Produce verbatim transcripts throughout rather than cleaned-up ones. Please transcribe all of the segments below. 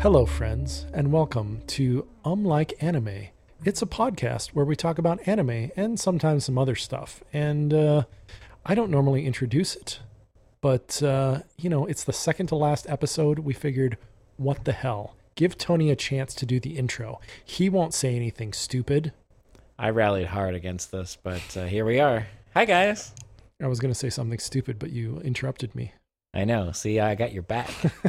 Hello, friends, and welcome to Um Like Anime. It's a podcast where we talk about anime and sometimes some other stuff. And uh, I don't normally introduce it, but, uh, you know, it's the second to last episode. We figured, what the hell? Give Tony a chance to do the intro. He won't say anything stupid. I rallied hard against this, but uh, here we are. Hi, guys. I was going to say something stupid, but you interrupted me. I know. See, I got your back.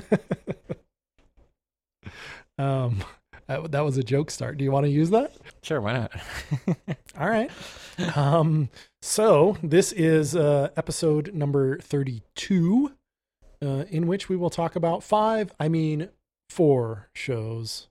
um, that, that was a joke start. Do you want to use that? Sure, why not? All right. Um, so this is uh, episode number thirty-two, uh, in which we will talk about five, I mean, four shows.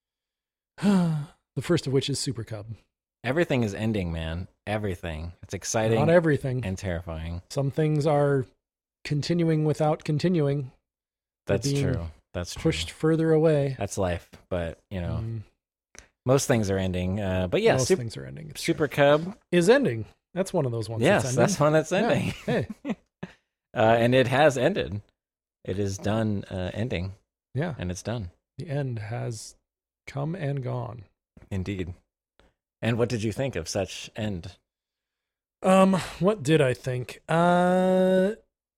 The first of which is Super Cub. Everything is ending, man. Everything. It's exciting. Not everything. And terrifying. Some things are continuing without continuing. That's true. That's true. Pushed further away. That's life. But, you know, Mm, most things are ending. Uh, but yeah, most Super, things are ending. It's Super true. Cub. Is ending. That's one of those ones. Yes, that's, that's one that's ending. Yeah. Hey. uh, and it has ended. It is done uh, ending. Yeah. And it's done. The end has come and gone. Indeed. And what did you think of such end? Um, what did I think? Uh,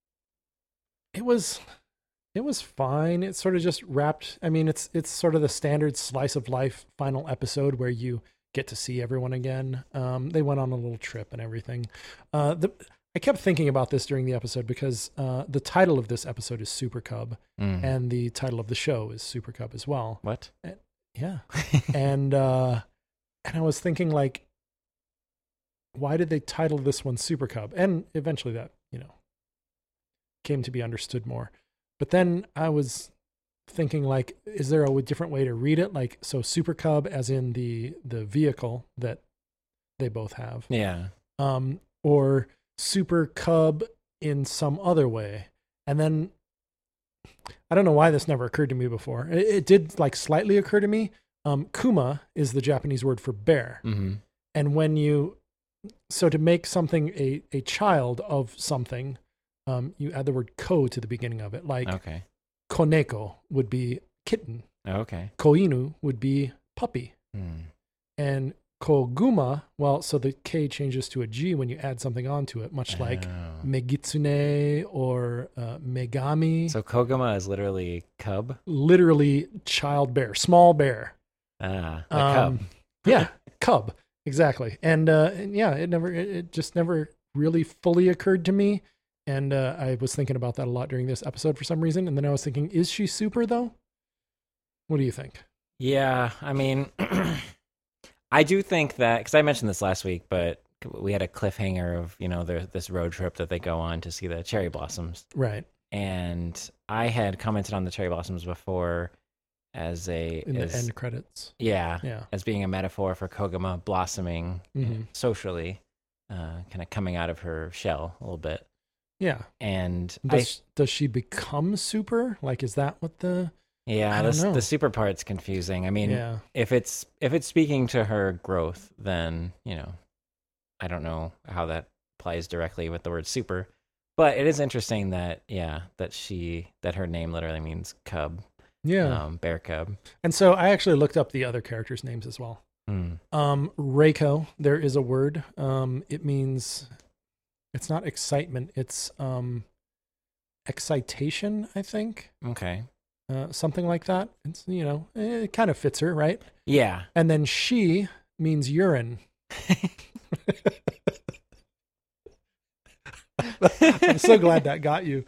it was, it was fine. It sort of just wrapped. I mean, it's it's sort of the standard slice of life final episode where you get to see everyone again. Um, they went on a little trip and everything. Uh, the I kept thinking about this during the episode because uh, the title of this episode is Super Cub, Mm. and the title of the show is Super Cub as well. What? Yeah, and uh, and I was thinking like, why did they title this one Super Cub? And eventually that, you know, came to be understood more. But then I was thinking like, is there a different way to read it? Like, so Super Cub as in the, the vehicle that they both have, Yeah. um, or Super Cub in some other way. And then I don't know why this never occurred to me before. It, it did like slightly occur to me. Um, Kuma is the Japanese word for bear. Mm-hmm. And when you, so to make something a, a child of something, um, you add the word ko to the beginning of it. Like Okay. koneko would be kitten. Okay. Koinu would be puppy. Hmm. And koguma, well, so the K changes to a G when you add something onto it, much like Oh. megitsune or uh, megami. So Koguma is literally cub? Literally child bear, small bear. Ah, a Um, cub. Yeah, cub. Exactly. And, uh, and yeah, it never, it, it just never really fully occurred to me. And uh, I was thinking about that a lot during this episode for some reason. And then I was thinking, is she super though? What do you think? Yeah, I mean, I do think that, because I mentioned this last week, but we had a cliffhanger of, you know, the, this road trip that they go on to see the cherry blossoms. Right. And I had commented on the cherry blossoms before as a, In as, the end credits. yeah, Yeah. as being a metaphor for Koguma blossoming Mhm. socially, uh, kind of coming out of her shell a little bit. Yeah. And Does, does she become super? Like, is that what the, I, yeah, I don't the, know. the super part's confusing. I mean, yeah. if it's if it's speaking to her growth, then, you know, I don't know how that applies directly with the word super, but it is interesting that, yeah, that she, that her name literally means cub, Yeah. um, bear cub. And so I actually looked up the other characters' names as well. Mm. Um, Reiko, there is a word. Um, it means, it's not excitement, it's um, excitation, I think. Okay. Uh, something like that. It's, you know, it kind of fits her, right? Yeah. And then she means urine. I'm so glad that got you.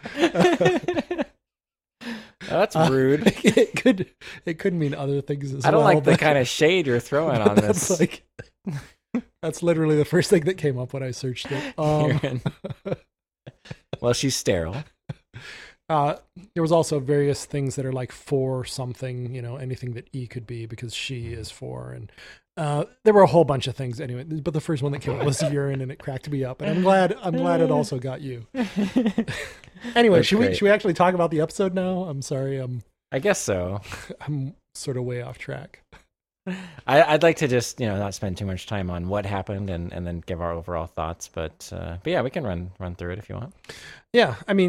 That's Uh, rude. it could it could mean other things as well. I don't like the but- kind of shade you're throwing on that's this. like that's literally the first thing that came up when I searched it. Um, Urine. Well, she's sterile. uh, there was also various things that are like for something, you know, anything that E could be because she is for, and uh, there were a whole bunch of things anyway. But the first one that came up was urine, and it cracked me up. And I'm glad I'm glad it also got you. Anyway, That's should we great. should we actually talk about the episode now? I'm sorry, I'm I guess so. I'm sort of way off track. I, I'd like to just, you know, not spend too much time on what happened and, and then give our overall thoughts. But uh, but yeah, we can run run through it if you want. Yeah, I mean,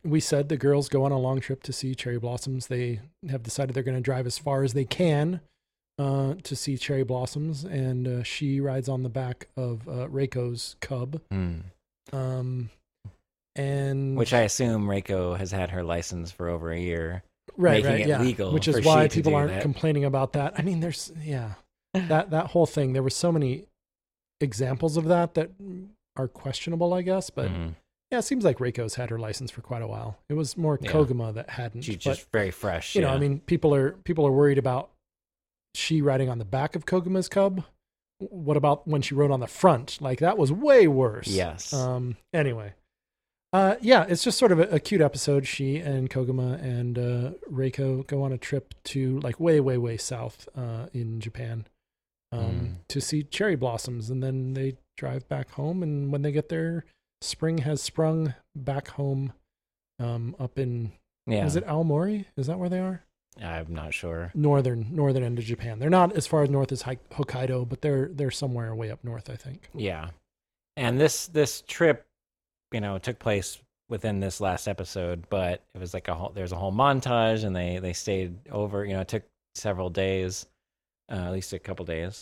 we said the girls go on a long trip to see cherry blossoms. They have decided they're going to drive as far as they can uh, to see cherry blossoms, and uh, she rides on the back of uh, Reiko's cub. Mm. Um, and Which I assume Reiko has had her license for over a year. right, making right, it yeah. legal Which is for why she to people do aren't that. complaining about that. I mean, there's yeah, that that whole thing. There were so many examples of that that are questionable, I guess. But Mhm. yeah, it seems like Reiko's had her license for quite a while. It was more Yeah. Koguma that hadn't. She's but, just very fresh. you know, yeah. I mean, people are people are worried about she riding on the back of Koguma's cub. What about when she rode on the front? Like that was way worse. Yes. Um. Anyway. Uh. Yeah. It's just sort of a, a cute episode. She and Koguma and uh, Reiko go on a trip to like way, way, way south uh, in Japan um, Mm. to see cherry blossoms, and then they drive back home. And when they get there, spring has sprung back home. Um. Up in yeah. is it Aomori? Is that where they are? I'm not sure. Northern northern end of Japan. They're not as far as north as Hok- Hokkaido, but they're they're somewhere way up north, I think. Yeah. And this this trip, you know, took place within this last episode, but it was like a whole there's a whole montage, and they they stayed over, you know, it took several days, uh, at least a couple days.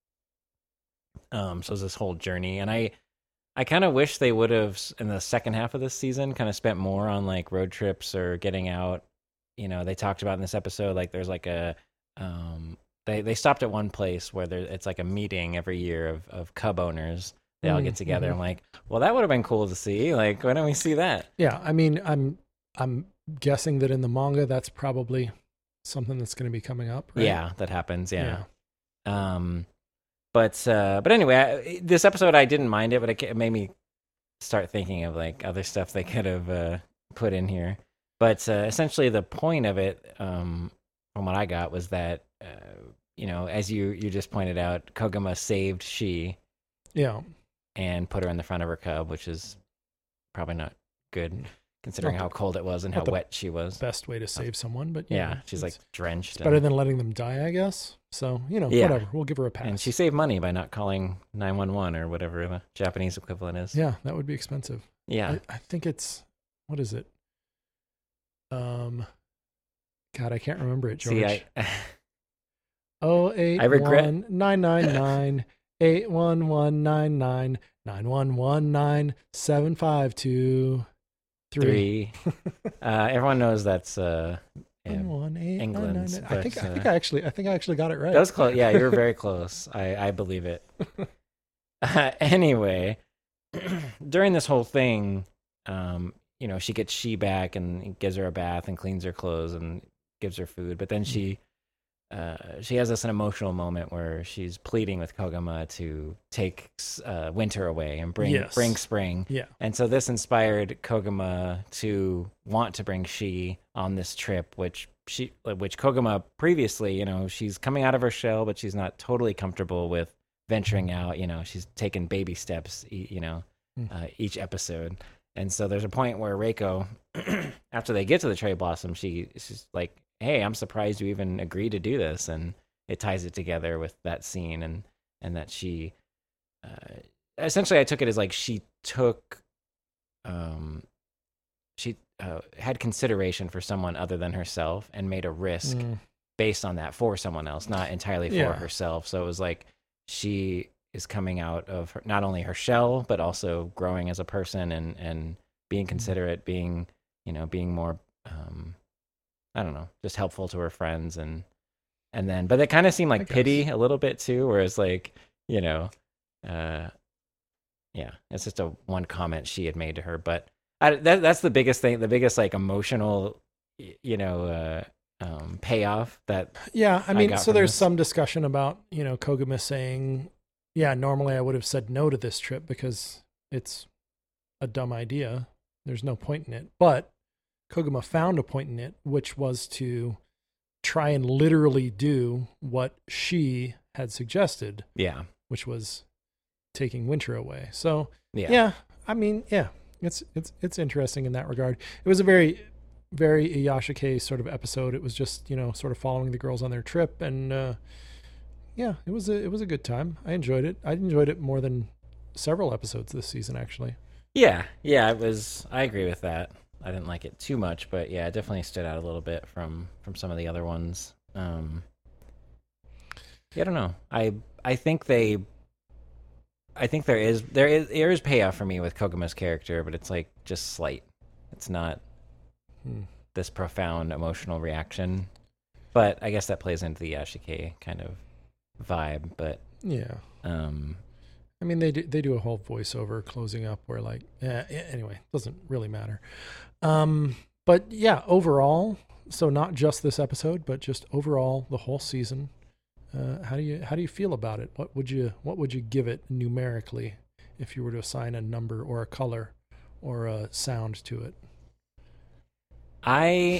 Um so it was this whole journey, and I I kind of wish they would have in the second half of this season kind of spent more on like road trips or getting out. You know, they talked about in this episode, like there's like a, um, they, they stopped at one place where there, it's like a meeting every year of, of cub owners. They all Mm, get together. mhm. I'm like, well, that would have been cool to see. Like, why don't we see that? Yeah, I mean, I'm I'm guessing that in the manga, that's probably something that's going to be coming up. Right? Yeah, that happens. Yeah. Um, but, uh, but anyway, I, this episode, I didn't mind it, but it, ca- it made me start thinking of like other stuff they could have, uh, put in here. But uh, essentially, the point of it, um, from what I got, was that uh, you know, as you you just pointed out, Koguma saved Shi yeah, and put her in the front of her cub, which is probably not good considering Not how cold it was and not how the wet she was. best way to save someone, but Yeah, know, she's like it's, drenched. it's better and, than letting them die, I guess. So you know, Yeah. whatever, we'll give her a pass. and she saved money by not calling nine one one or whatever the Japanese equivalent is. yeah, that would be expensive. Yeah. I, I think it's what is it? Um, God, I can't remember it, George. See, I, Oh eight I regret- one nine nine nine eight one one nine nine nine one one nine seven five two three. three. uh, everyone knows that's uh, yeah, One, one, eight, nine, nine, England's, nine. I think but, I think uh, I actually I think I actually got it right. that was close. Yeah, you were very close. I, I believe it. Uh, anyway, during this whole thing, um, you know, she gets Shi back and gives her a bath and cleans her clothes and gives her food. But then she, uh, she has this an emotional moment where she's pleading with Koguma to take uh, winter away and bring Yes. bring spring. Yeah. And so this inspired Koguma to want to bring Shi on this trip, which she, which Koguma previously, you know, she's coming out of her shell, but she's not totally comfortable with venturing out. You know, she's taken baby steps, e- you know, Mm. uh, each episode. And so there's a point where Reiko, after they get to the cherry blossom, she, she's like, "Hey, I'm surprised you even agreed to do this," and it ties it together with that scene, and and that she, uh, essentially, I took it as like she took, um, she uh, had consideration for someone other than herself and made a risk Mm. based on that for someone else, not entirely for Yeah. herself. So it was like she is coming out of her, not only her shell, but also growing as a person and and being considerate, being you know being more. Um, I don't know, just helpful to her friends, and and then, but it kind of seemed I like guess. pity a little bit too, whereas like, you know, uh, yeah, it's just a one comment she had made to her, but I, that that's the biggest thing, the biggest like emotional, y- you know, uh, um, payoff that, Yeah, I I mean, got so from there's this. some discussion about, you know, Koguma saying, yeah, normally I would have said no to this trip because it's a dumb idea. There's no point in it. But Koguma found a point in it, which was to try and literally do what she had suggested, yeah, which was taking winter away. So, yeah, yeah, I mean, yeah, it's it's it's interesting in that regard. It was a very very Iyashike sort of episode. It was just, you know, sort of following the girls on their trip, and uh yeah, it was a it was a good time. I enjoyed it. I enjoyed it more than several episodes this season, actually. yeah, yeah. It was. I agree with that. I didn't like it too much, but yeah, it definitely stood out a little bit from from some of the other ones. Um, yeah, I don't know. I I think they. I think there is there is there is payoff for me with Koguma's character, but it's like just slight. It's not Hmm. this profound emotional reaction. But I guess that plays into the Yashike kind of vibe. But Yeah. um, I mean, they do, they do a whole voiceover closing up where like, eh, anyway, doesn't really matter. Um, but yeah, overall, so not just this episode, but just overall the whole season. Uh, how do you how do you feel about it? What would you what would you give it numerically if you were to assign a number or a color or a sound to it? I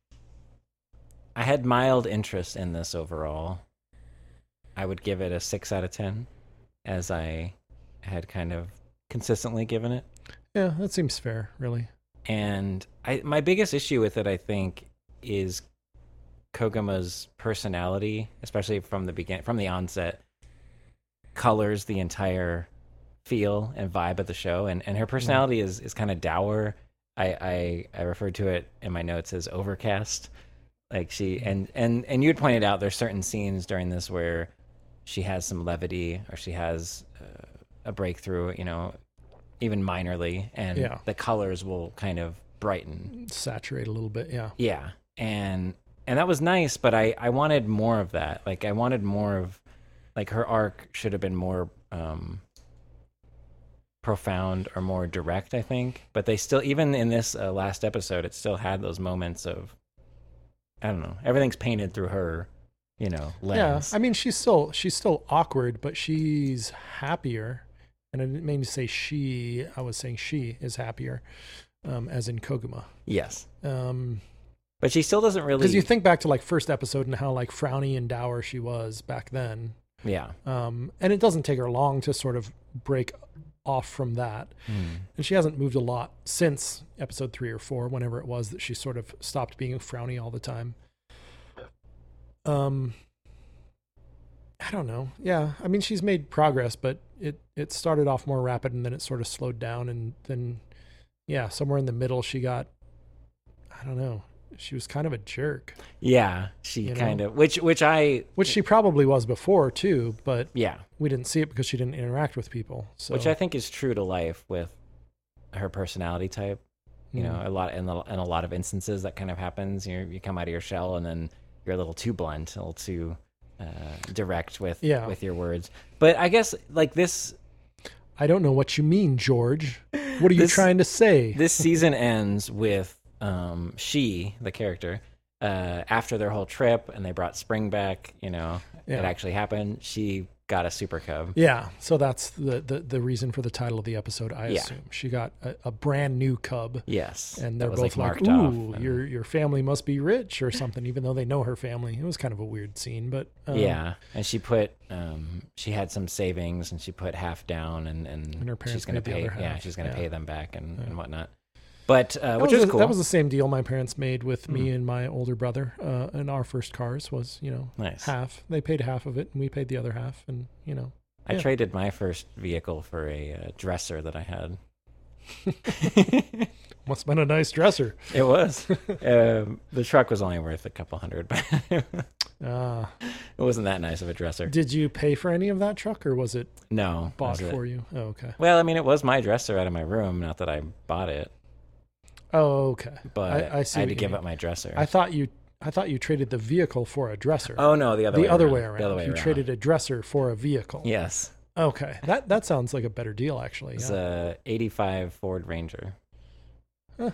I had mild interest in this overall. I would give it a six out of ten, as I had kind of consistently given it. Yeah, that seems fair, really. And I my biggest issue with it, I think, is Koguma's personality, especially from the begin from the onset, colors the entire feel and vibe of the show. And and her personality is is kind of dour. I, I I referred to it in my notes as overcast. Like she and and and you had pointed out there's certain scenes during this where she has some levity or she has uh, a breakthrough, you know, even minorly, and Yeah. the colors will kind of brighten. Saturate a little bit, yeah. Yeah, and and that was nice, but I I wanted more of that. Like I wanted more of, like her arc should have been more um profound or more direct, I think. But they still, even in this uh, last episode, it still had those moments of, I don't know, everything's painted through her, you know, lens. Yeah, I mean, she's still she's still awkward, but she's happier. And I didn't mean to say she. I was saying she is happier, um, as in Koguma. Yes, Um, but she still doesn't really. because you think back to like first episode and how like frowny and dour she was back then. Yeah. Um, and it doesn't take her long to sort of break off from that. Mm. And she hasn't moved a lot since episode three or four, whenever it was that she sort of stopped being frowny all the time. Um, I don't know. Yeah, I mean, she's made progress, but it it started off more rapid and then it sort of slowed down, and then yeah, somewhere in the middle she got, I don't know, she was kind of a jerk, Yeah, she You know? kind of, which which I, which she probably was before too, but yeah, we didn't see it because she didn't interact with people. So which I think is true to life with her personality type. You Mm. know, a lot in, the, in a lot of instances that kind of happens. You you come out of your shell and then you're a little too blunt, a little too uh, direct with Yeah. with your words. But I guess like this I don't know what you mean, George. What are you This- trying to say? this season ends with um, she, the character, uh, after their whole trip and they brought Spring back. You know, Yeah. it actually happened. She got a super cub. Yeah, so that's the, the, the reason for the title of the episode, I Yeah. assume. She got a, a brand new cub, Yes, and that they're was, both like, marked off ooh, and- your your family must be rich or something, even though they know her family. It was kind of a weird scene, but... Um, yeah, and she put um, she had some savings and she put half down, and and, And her parents she's gonna paid the pay. other Yeah, half. she's gonna Yeah. pay them back and, Yeah. and whatnot. But uh, That which was, is a- cool. that was the same deal my parents made with me Mm. and my older brother uh, in our first cars was, you know, nice. half. They paid half of it, and we paid the other half, and, you know... I yeah. traded my first vehicle for a uh, dresser that I had. Must have been a nice dresser. It was. um, the truck was only worth a couple hundred, but it Uh, wasn't that nice of a dresser. did you pay for any of that truck, or was it No, bought was it- for you? Oh, okay. Well, I mean, it was my dresser out of my room. Not that I bought it, Oh, okay. but I- I see had what to you give mean. up my dresser. I thought you I thought you traded the vehicle for a dresser. oh no, the other the way other around. way around. The other way you around. traded a dresser for a vehicle. Yes, Okay. That that sounds like a better deal, actually. it's Yeah. a eighty-five Ford Ranger. Huh.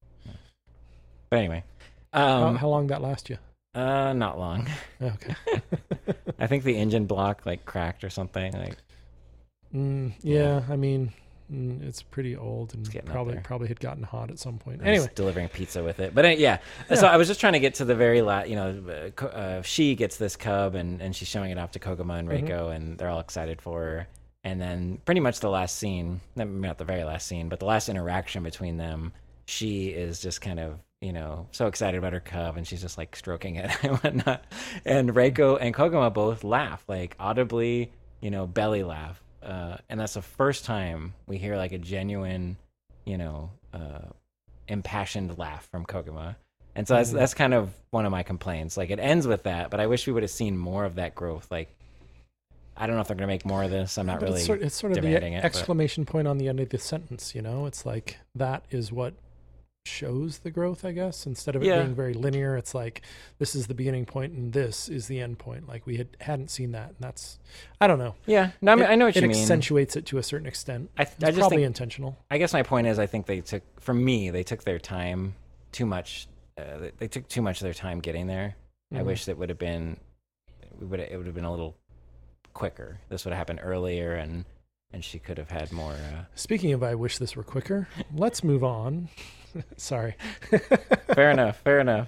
But anyway, how, um, how long that last you? uh, not long. Okay. I think the engine block like cracked or something. Like, Mm, yeah, I mean, mm, it's pretty old and It's getting up probably there. probably had gotten hot at some point. I was Anyway, delivering pizza with it. But uh, yeah. so I was just trying to get to the very last. You know, uh, Ko- uh, she gets this cub and and she's showing it off to Koguma and Mhm. Reiko, and they're all excited for her. And then pretty much the last scene, not not the very last scene, but the last interaction between them, she is just kind of, you know, so excited about her cub, and she's just like stroking it and whatnot. And Reiko and Koguma both laugh, like audibly, you know, belly laugh. Uh, and that's the first time we hear like a genuine, you know, uh, impassioned laugh from Koguma. And so that's Mhm. that's kind of one of my complaints. Like it ends with that, but I wish we would have seen more of that growth. Like I don't know if they're gonna make more of this. I'm not But really it's sort, it's sort of the demanding it, but- exclamation point on the end of the sentence, you know? It's like that is what shows the growth, I guess. Instead of it Yeah. being very linear, it's like this is the beginning point and this is the end point. Like we had hadn't seen that, and that's I don't know. Yeah. No, I, mean, It- I know what it you mean. accentuates it to a certain extent. I, It's I just probably think intentional. I guess my point is, I think they took, for me, they took their time too much. Uh, they, they took too much of their time getting there. I Mhm. wish it would have been, we would it would have been a little quicker. This would have happened earlier, and and she could have had more. Uh, Speaking of, I wish this were quicker. Let's move on. Sorry. fair enough. Fair enough.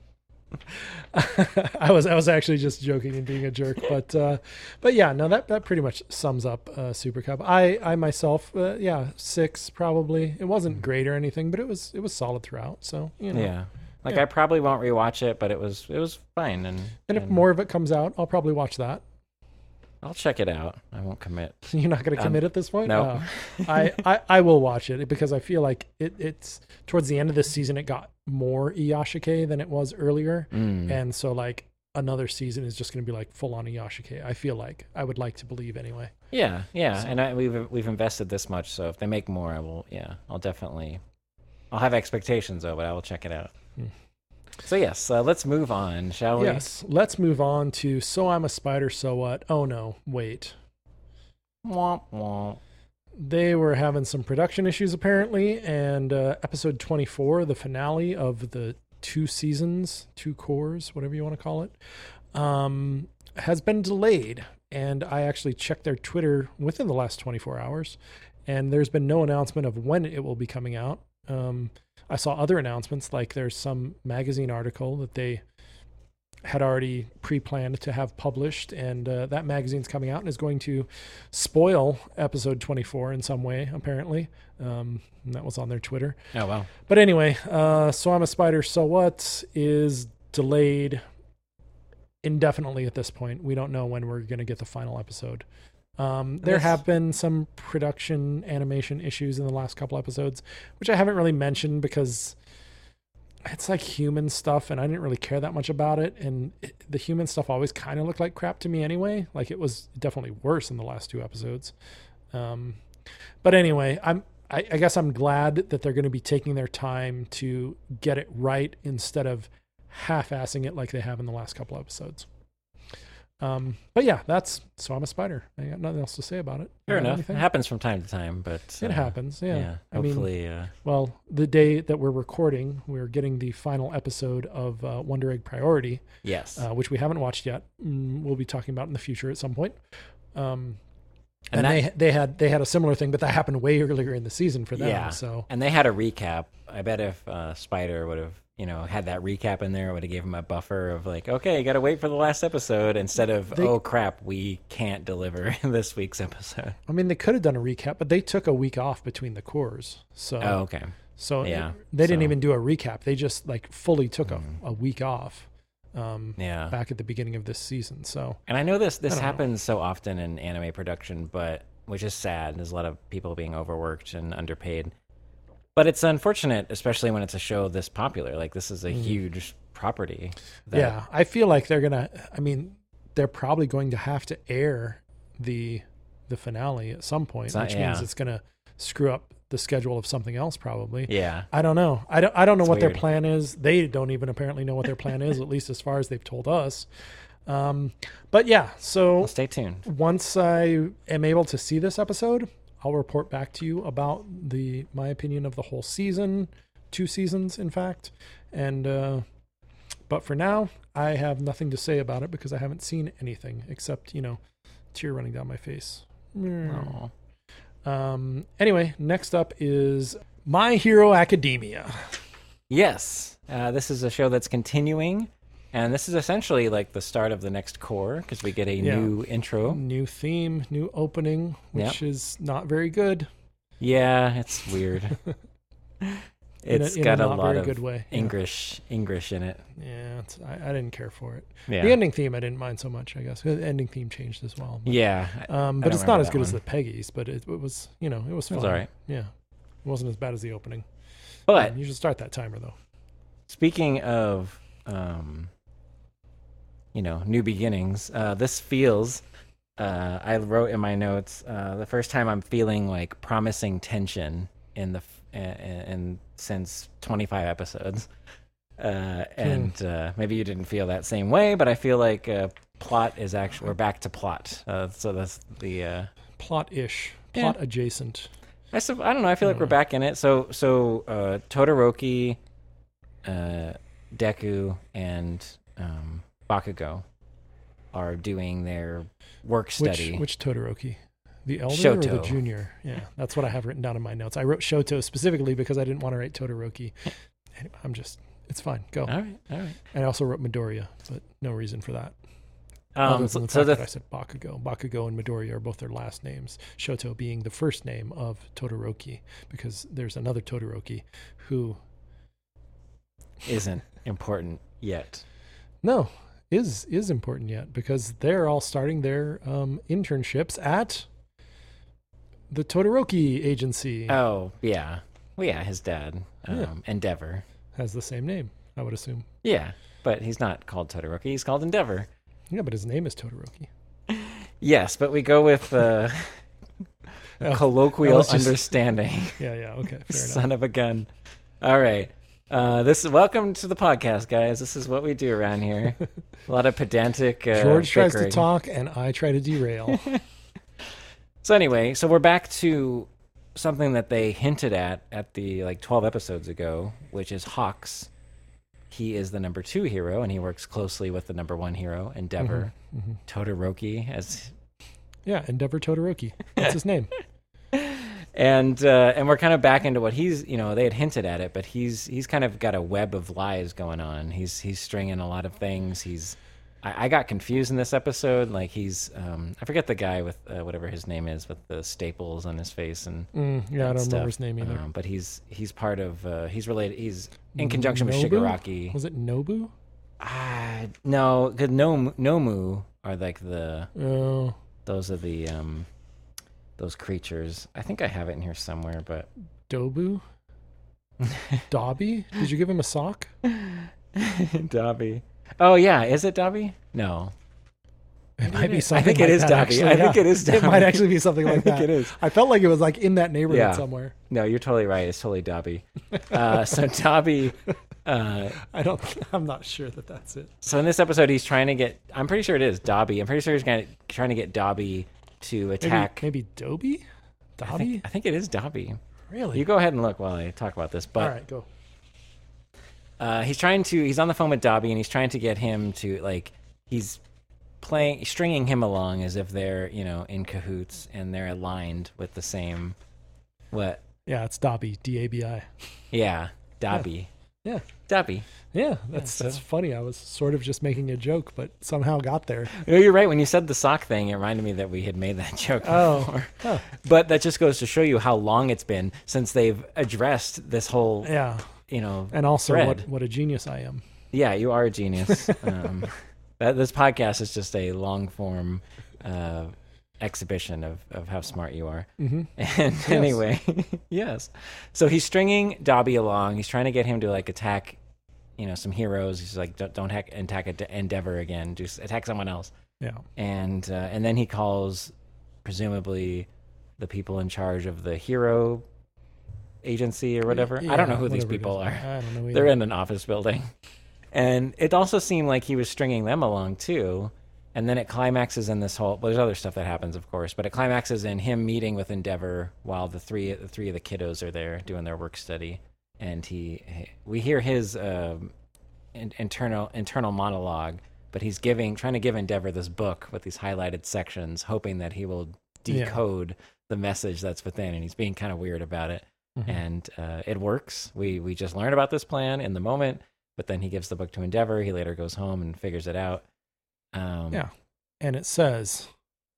I was I was actually just joking and being a jerk, but uh, but yeah, no, that, that pretty much sums up uh, Super Cup. I I myself, uh, yeah, six probably. It wasn't great or anything, but it was it was solid throughout. So you know, Yeah. Like Yeah. I probably won't rewatch it, but it was it was fine, and and if and more of it comes out, I'll probably watch that. I'll check it out. I won't commit. You're not going to Um, commit at this point? no. Oh. I, I, I will watch it because I feel like it, it's towards the end of this season, it got more Iyashike than it was earlier. Mm. And so like another season is just going to be like full on Iyashike. I feel like I would like to believe anyway. Yeah, yeah, So- and I, we've we've invested this much, so if they make more, I will. Yeah, I'll definitely. I'll have expectations though, but I will check it out. Hmm. So yes, uh, let's move on, shall we? Yes. Let's move on to So I'm a Spider, So What? Oh no, wait. Womp womp. They were having some production issues apparently, and uh, episode twenty-four, the finale of the two seasons, two cores, whatever you want to call it, um, has been delayed. And I actually checked their Twitter within the last twenty-four hours, and there's been no announcement of when it will be coming out. Um, I saw other announcements, like there's some magazine article that they had already pre-planned to have published, and uh, that magazine's coming out and is going to spoil episode twenty-four in some way, apparently. Um, and that was on their Twitter. Oh wow. But anyway, uh, So I'm a Spider, So What is delayed indefinitely at this point. We don't know when we're going to get the final episode. Um, there Yes. have been some production animation issues in the last couple episodes, which I haven't really mentioned because it's like human stuff and I didn't really care that much about it. And it, the human stuff always kind of looked like crap to me anyway. Like it was definitely worse in the last two episodes. Um, but anyway, I'm, I, I guess I'm glad that they're going to be taking their time to get it right instead of half-assing it like they have in the last couple episodes. Um, but yeah, that's So I'm a Spider. I got nothing else to say about it. Fair You got enough. anything? It happens from time to time, but It uh, happens. Yeah. Yeah. I mean, Hopefully. uh, well, the day that we're recording, we're getting the final episode of uh, Wonder Egg Priority, yes. uh, which we haven't watched yet. Mm, we'll be talking about in the future at some point. Um, And and that- they they had they had a similar thing, but that happened way earlier in the season for them. Yeah. So And they had a recap. I bet if uh, Spider would have, you know, had that recap in there, would have gave him a buffer of like, okay, you got to wait for the last episode instead of, They- oh crap, we can't deliver this week's episode. I mean, they could have done a recap, but they took a week off between the cores. So Oh, okay. so yeah, they didn't so- even do a recap. They just like fully took Mm. a, a week off. Um, Yeah. back at the beginning of this season. So And I know this this don't know. happens so often in anime production, but which is sad. There's a lot of people being overworked and underpaid. But it's unfortunate, especially when it's a show this popular. Like this is a Mhm. huge property. that- yeah, I feel like they're gonna. I mean, they're probably going to have to air the the finale at some point, So- which means yeah. it's gonna screw up the schedule of something else. Probably. Yeah. I don't know. I don't. I don't know It's what weird. their plan is. They don't even apparently know what their plan is, at least as far as they've told us. Um, but yeah, so Well, stay tuned. once I am able to see this episode, I'll report back to you about the my opinion of the whole season, two seasons, in fact. And uh, but for now, I have nothing to say about it because I haven't seen anything except you know, tear running down my face. Aw. Um. Anyway, next up is My Hero Academia. Yes. Uh, this is a show that's continuing. And this is essentially like the start of the next core because we get a Yeah. new intro. New theme, new opening, which is not very good. Yeah, it's weird. In It's a, in got a, a, not lot very of good way. Yeah. English English in it. Yeah, it's, I, I didn't care for it. Yeah. The ending theme I didn't mind so much. I guess the ending theme changed as well. But, Yeah. um, I but don't it's not remember as that good as one. the Peggy's. But it, it was, you know, it was It fun. was all right. Yeah, it wasn't as bad as the opening. But you should start that timer though. Speaking of, um, you know, new beginnings, uh, this feels. Uh, I wrote in my notes uh, the first time I'm feeling like promising tension in the in, in since twenty-five episodes, uh, and uh, maybe you didn't feel that same way, but I feel like uh, plot is actually we're back to plot. Uh, so that's the uh, plot-ish, yeah. plot adjacent. I sub- I don't know. I feel like we're back in it. So so uh, Todoroki, uh, Deku, and um, Bakugo are doing their work study. Which, which Todoroki? The elder Shoto. or the junior? Yeah, that's what I have written down in my notes. I wrote Shoto specifically because I didn't want to write Todoroki. Anyway, I'm just, it's fine. Go. All right, all right. And I also wrote Midoriya, but no reason for that. Um, Other so than the so fact the that I said Bakugo. Bakugo and Midoriya are both their last names. Shoto being the first name of Todoroki, because there's another Todoroki who isn't important yet. No, is is important yet because they're all starting their um, internships at the Todoroki agency. Oh yeah, well yeah, his dad, um, Yeah. Endeavor, has the same name, I would assume. yeah, but he's not called Todoroki. He's called Endeavor. Yeah, but his name is Todoroki. Yes, but we go with uh, Oh, colloquial oh, it's just- understanding. Yeah, yeah, okay, fair enough. Son of a gun. All right. Uh, this is welcome to the podcast, guys. This is what we do around here. A lot of pedantic. Uh, George tries bickering. to talk, and I try to derail. So anyway, so we're back to something that they hinted at at the like twelve episodes ago, which is Hawks. He is the number two hero, and he works closely with the number one hero, Endeavor. Mhm. Todoroki, as Yeah, Endeavor Todoroki. That's his name. and uh, and we're kind of back into what he's, you know, they had hinted at it, but he's he's kind of got a web of lies going on. He's he's stringing a lot of things. He's I, I got confused in this episode. Like he's um, I forget the guy with uh, whatever his name is with the staples on his face and Mm, yeah, I don't stuff. remember his name either. Um, but he's he's part of uh, he's related. He's in conjunction with Nobu? Shigaraki. Was it Nobu? Ah, no, because Nomu, Nomu are like the Oh, those are the um those creatures. I think I have it in here somewhere, but Dobu? Dobby? Did you give him a sock? Dobby. Oh yeah, is it Dobby? No. It might be I something think like it is that, Dobby. actually, I think yeah. it is It might Dobby. actually be something I like think that. it is. I felt like it was like in that neighborhood Yeah. somewhere. No, you're totally right. It's totally Dobby. Uh, so Dobby. Uh, I don't. I'm not sure that that's it. so in this episode, he's trying to get. I'm pretty sure it is Dobby. I'm pretty sure he's gonna, trying to get Dobby to Maybe, attack. maybe Dobby? I Dobby? think, I think it is Dobby. Really? You go ahead and look while I talk about this. But All right, go. Uh, he's trying to. He's on the phone with Dobby, and he's trying to get him to like. He's playing, stringing him along as if they're, you know, in cahoots and they're aligned with the same. What? Yeah, it's Dobby. D A B I. Yeah, Dobby. Yeah. Dobby. Yeah, that's so- that's funny. I was sort of just making a joke, but somehow got there. No, you're right. When you said the sock thing, it reminded me that we had made that joke Oh. before. Oh, But that just goes to show you how long it's been since they've addressed this whole, yeah. you know, And also, thread. what what a genius I am. Yeah, you are a genius. um, that this podcast is just a long form uh, exhibition of, of how smart you are. Mm-hmm. And anyway, yes. So he's stringing Dobby along. He's trying to get him to like attack, you know, some heroes. He's like, don't, don't hack, attack Ende- Endeavor again. Just attack someone else. Yeah. And uh, and then he calls, presumably, the people in charge of the hero agency or whatever. I don't know Yeah, who these whatever it people is. are. I don't know either. They're in an office building. And it also seemed like he was stringing them along too. And then it climaxes in this whole. Well, there's other stuff that happens, of course, but it climaxes in him meeting with Endeavor while the three the three of the kiddos are there doing their work study, and he, he we hear his um, in, internal internal monologue, but he's giving trying to give Endeavor this book with these highlighted sections, hoping that he will Yeah. decode the message that's within, and he's being kind of weird about it. Mhm. And uh, it works. We we just learn about this plan in the moment, but then he gives the book to Endeavor. He later goes home and figures it out. Um, Yeah. And it says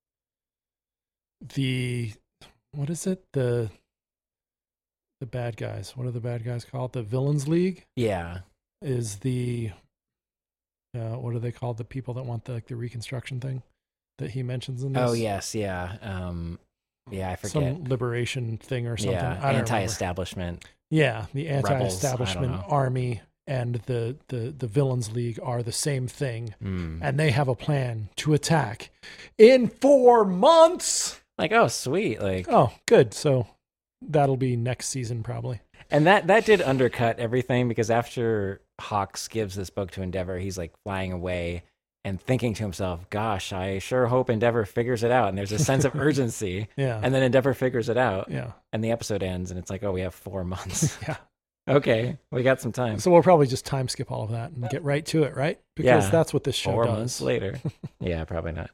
the what is it? The the bad guys. What are the bad guys called? The Villains League yeah, is the uh, what are they called? The people that want the like the reconstruction thing that he mentions in this. Oh yes, yeah, um, yeah. I forget. Some liberation thing or something. Yeah, I don't remember. anti-establishment. Yeah, the Rebels, I don't anti-establishment know. army and the, the, the villains league are the same thing. Mm. And they have a plan to attack in four months. Like, oh, sweet. Like, Oh, good. So that'll be next season probably. and that that did undercut everything, because after Hawks gives this book to Endeavor, he's like flying away and thinking to himself, gosh, I sure hope Endeavor figures it out. And there's a sense of urgency. Yeah. And then Endeavor figures it out. Yeah. And the episode ends, and it's like, oh, we have four months. Yeah. Okay, we got some time. So we'll probably just time skip all of that and get right to it, right? Because Yeah. that's what this show Four does. months later. Yeah, probably not.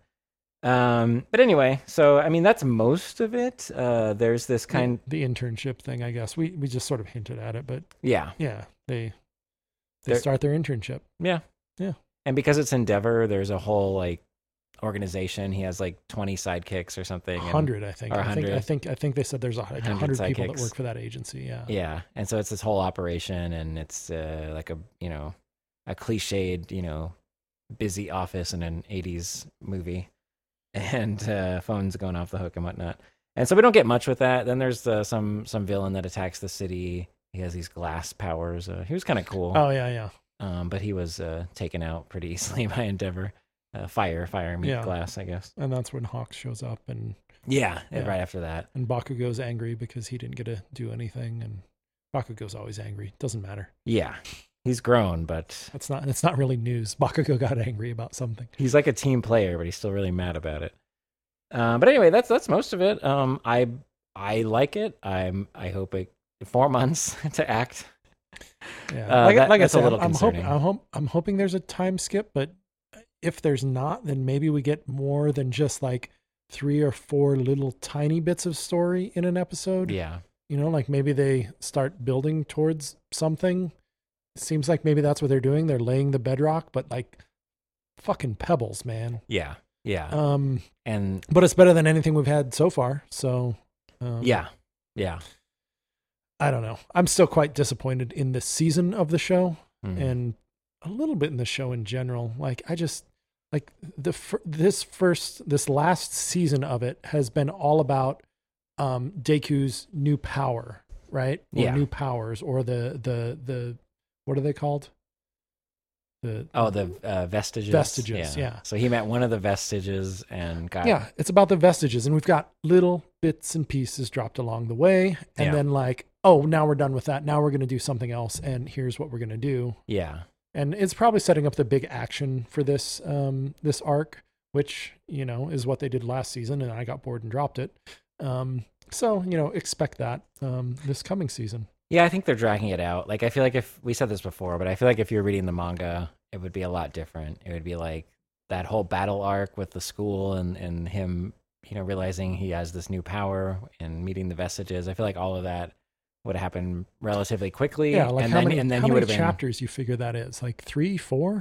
Um, but anyway, so I mean, that's most of it. Uh, there's this kind. The internship thing, I guess. We we just sort of hinted at it, but Yeah, yeah, they they They're- start their internship. yeah, Yeah. And because it's Endeavor, there's a whole like organization. He has like twenty sidekicks or something. and- Hundred, I think. or I think I 100. think I think they said there's a like one hundred hundred people that sidekicks. work for that agency. Yeah. Yeah, and so it's this whole operation, and it's uh, like a you know a cliched you know busy office in an eighties movie, and uh, phones going off the hook and whatnot. And so we don't get much with that. Then there's uh, some some villain that attacks the city. He has these glass powers. Uh, he was kind of cool, Oh yeah, yeah. um, but he was uh, taken out pretty easily by Endeavor. Uh, fire, fire, meet Yeah. glass, I guess. And that's when Hawks shows up and Yeah, Yeah. right after that. and Bakugo's angry because he didn't get to do anything, and Bakugo's always angry. Doesn't matter. Yeah, he's grown, but It's not it's not really news. Bakugo got angry about something. he's like a team player, but he's still really mad about it. Uh, but anyway, that's that's most of it. Um, I I like it. I'm I hope it four months to act. Yeah, Uh, like, that- like I that's a said, little I'm hoping concerning. I'm, hope, I'm hoping there's a time skip, but if there's not, then maybe we get more than just like three or four little tiny bits of story in an episode. Yeah, You know, like maybe they start building towards something. Seems like maybe that's what they're doing. They're laying the bedrock, but like fucking pebbles, man. yeah, yeah, Um, and but it's better than anything we've had so far. So, um, yeah, yeah. I don't know. I'm still quite disappointed in this season of the show. Mhm. And a little bit in the show in general. Like I just like the fir- this first this last season of it has been all about um Deku's new power, right? Or Yeah. new powers, or the the the what are they called? The Oh, the uh, vestiges. Vestiges, yeah. So he met one of the vestiges and got. yeah, it's about the vestiges, and we've got little bits and pieces dropped along the way, and Yeah. then like, oh, now we're done with that. Now we're going to do something else, and here's what we're going to do. Yeah. And it's probably setting up the big action for this um, this arc, which you know is what they did last season, and I got bored and dropped it. Um, so you know, expect that um, this coming season. Yeah, I think they're dragging it out. Like, I feel like if we said this before, but I feel like if you're reading the manga, it would be a lot different. It would be like that whole battle arc with the school and, and him, you know, realizing he has this new power and meeting the vestiges. I feel like all of that would have happened relatively quickly. Yeah, like and how then, many and then how he would many have been. chapters you figure that is? Like three, four?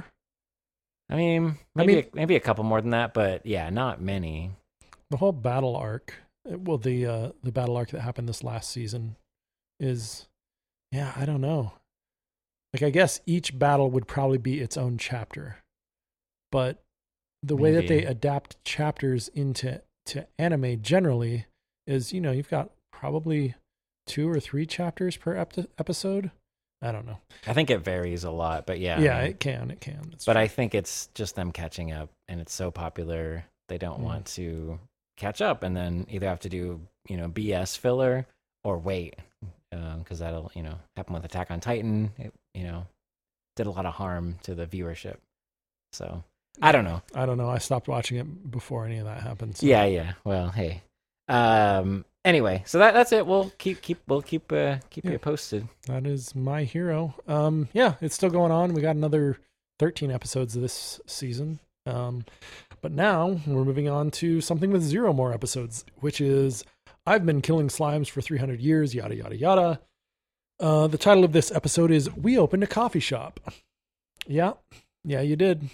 I mean, I maybe mean- a, maybe a couple more than that, but yeah, not many. The whole battle arc, uh, well, the uh, the battle arc that happened this last season is, yeah, I don't know. Like, I guess each battle would probably be its own chapter, but the way that they Maybe. adapt chapters into to anime generally is, you know, you've got probably two or three chapters per ep- episode. I don't know. I think it varies a lot, but yeah. Yeah, I mean, it can, it can. That's but true. I think it's just them catching up, and it's so popular they don't Mm. want to catch up, and then either have to do you know B S filler or wait, because that'll you know happen with Attack on Titan. It you know did a lot of harm to the viewership. So I don't know. I don't know. I stopped watching it before any of that happened. So. Yeah, yeah. Well, hey. Um. Anyway, so that that's it. We'll keep keep we'll keep uh, keep Yeah. you posted. That is My Hero. Um, yeah, it's still going on. We got another thirteen episodes this season. Um, but now we're moving on to something with zero more episodes, which is I've Been Killing Slimes for three hundred years, yada, yada, yada. Uh, the title of this episode is We Opened a Coffee Shop. Yeah, yeah, you did.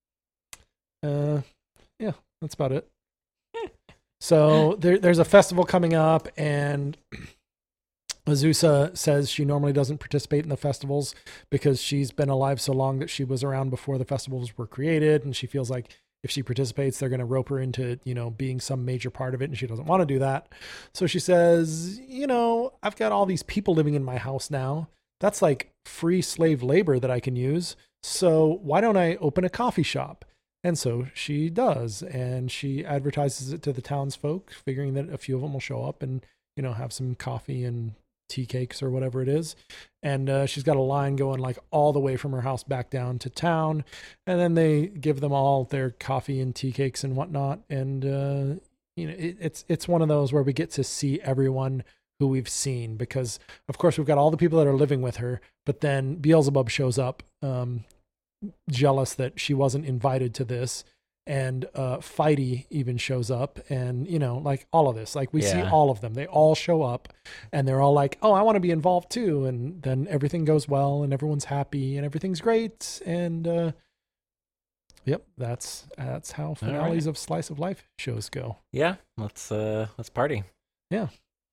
Uh, yeah, that's about it. So there, there's a festival coming up, and Azusa says she normally doesn't participate in the festivals because she's been alive so long that she was around before the festivals were created, and she feels like if she participates, they're going to rope her into, you know, being some major part of it. And she doesn't want to do that. So she says, you know, I've got all these people living in my house now. That's like free slave labor that I can use. So why don't I open a coffee shop? And so she does. And she advertises it to the townsfolk, figuring that a few of them will show up and, you know, have some coffee and tea cakes or whatever it is. And uh, she's got a line going like all the way from her house back down to town. And then they give them all their coffee and tea cakes and whatnot. And, uh, you know, it, it's, it's one of those where we get to see everyone who we've seen, because of course we've got all the people that are living with her, but then Beelzebub shows up, um, jealous that she wasn't invited to this. And uh, Fighty even shows up, and, you know, like all of this, like we yeah. see all of them. They all show up, and they're all like, oh, I want to be involved too. And then everything goes well, and everyone's happy, and everything's great. And uh, yep, that's that's how finales right. of Slice of Life shows go. Yeah, let's uh, let's party. Yeah.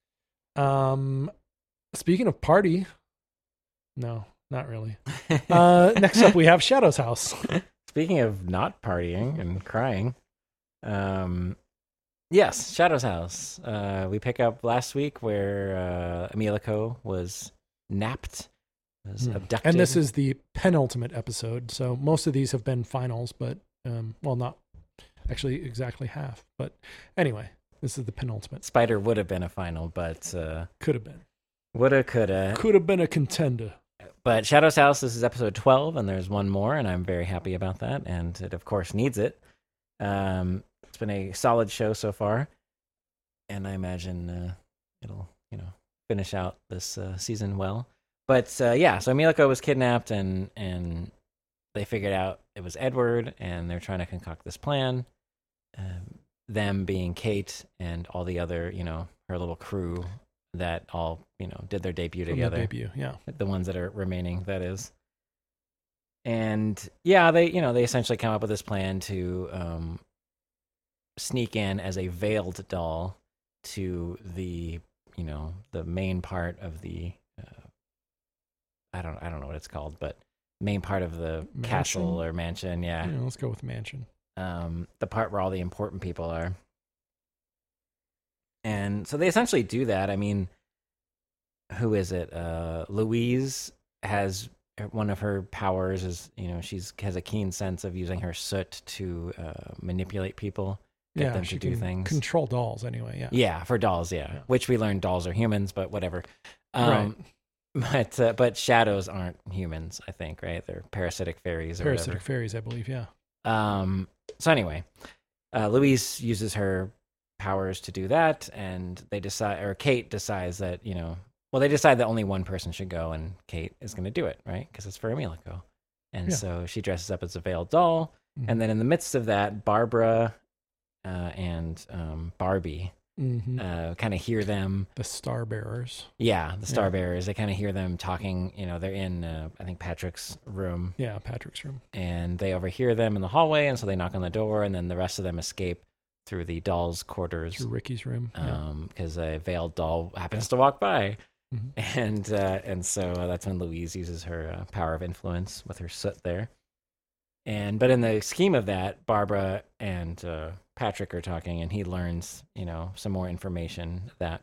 Um, speaking of party, no, not really. uh, next up, we have Shadow's house. Speaking of not partying and crying, um, yes, Shadow's house. Uh, we pick up last week where uh, Emilico was napped, was hmm. abducted. And this is the penultimate episode, so most of these have been finals, but, um, well, not actually exactly half. But anyway, this is the penultimate. Spider would have been a final, but... Uh, could have been. Woulda, coulda. Could have been a contender. But Shadow's House, this is episode twelve, and there's one more, and I'm very happy about that, and it, of course, needs it. Um, it's been a solid show so far, and I imagine uh, it'll, you know, finish out this uh, season well. But, uh, yeah, so Emilico was kidnapped, and, and they figured out it was Edward, and they're trying to concoct this plan, um, them being Kate and all the other, you know, her little crew that all, you know, did their debut From together. Debut, yeah. The ones that are remaining, that is. And yeah, they, you know, they essentially come up with this plan to um, sneak in as a veiled doll to the, you know, the main part of the, uh, I don't, I don't know what it's called, but main part of the mansion? castle or mansion. Yeah. yeah. Let's go with mansion. Um, the part where all the important people are. And so they essentially do that. I mean, who is it? Uh, Louise has one of her powers is, you know, she's has a keen sense of using her soot to uh, manipulate people, get yeah, them she to do can things. Control dolls anyway, yeah. Yeah, for dolls, yeah. yeah. Which we learned dolls are humans, but whatever. Um, right. But, uh, but shadows aren't humans, I think, right? They're parasitic fairies or Parasitic whatever. fairies, I believe, yeah. Um. So anyway, uh, Louise uses her powers to do that, and they decide, or Kate decides that, you know, well, they decide that only one person should go, and Kate is going to do it, right? Because it's for Emilico. And yeah. so she dresses up as a veiled doll, mm-hmm. and then in the midst of that, Barbara uh, and um, Barbie mm-hmm. uh, kind of hear them. The Star Bearers. Yeah, the Star yeah. Bearers. They kind of hear them talking, you know, they're in, uh, I think, Patrick's room. Yeah, Patrick's room. And they overhear them in the hallway, and so they knock on the door, and then the rest of them escape through the doll's quarters. Through Ricky's room. Because yeah. um, a veiled doll happens to walk by. Mm-hmm. And uh, and so uh, that's when Louise uses her uh, power of influence with her soot there. And but in the scheme of that, Barbara and uh, Patrick are talking, and he learns, you know, some more information that